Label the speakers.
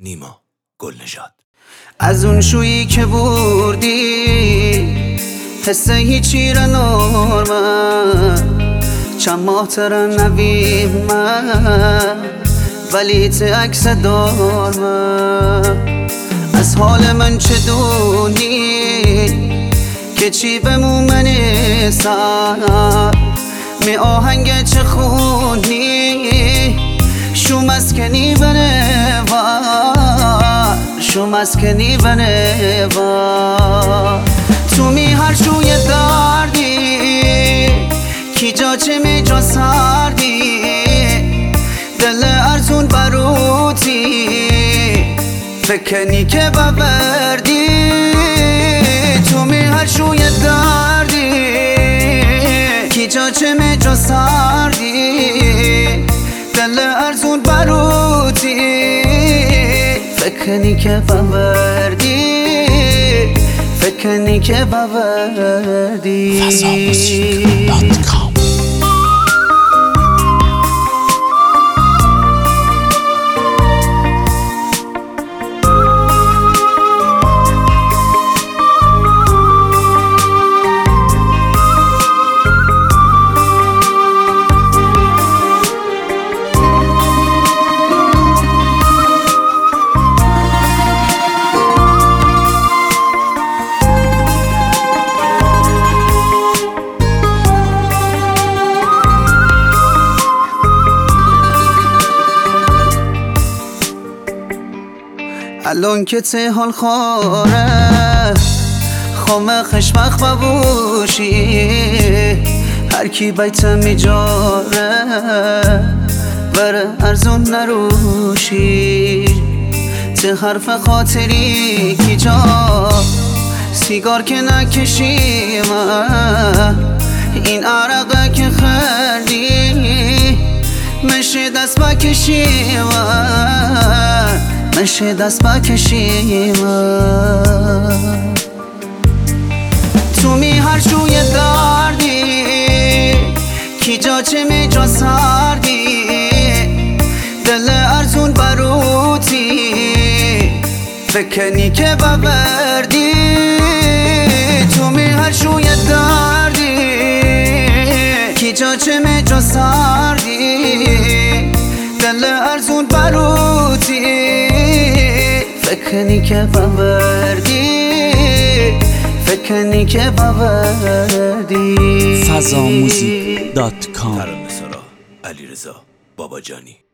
Speaker 1: نیما گلنژاد.
Speaker 2: از اون شویی که بردی حس هیچی را نورمن چند ماه تر نویم من ولی ت عکس دارم. از حال من چه دونی که چی بمومنه سر می آهنگ چه خونی شو مسکنی بنه شو مسکنی بنه تو می هر شوی دردی کی جا چه می جا سردی دل ارزون بروتی فکنی که ببردی تو می هر شوی دردی کی جا چه می جا سردی دل ارزون بروتی فکنی که ببردی فکنی که ببردی.
Speaker 1: فضاموسیقی.com
Speaker 2: الان که ته حال خواره خامه خشمخ ببوشی هر کی بیت میجاره بره ارزون نروشی ته حرف خاطری کی جا سیگار که نکشی من این عرقه که خردی مشه دست بکشی من مشه دست بکشی من تو می هر شوی دردی کی جا چه می جا سردی دل ارزون بروتی فکنی که ببردی تو می هر شوی دردی کی جا چه می جا سردی دل ارزون بروتی فکنی که ببردی فکنی که ببردی.
Speaker 1: فضاموسیقی.com. ترانه‌سرا علیرضا باباجانی.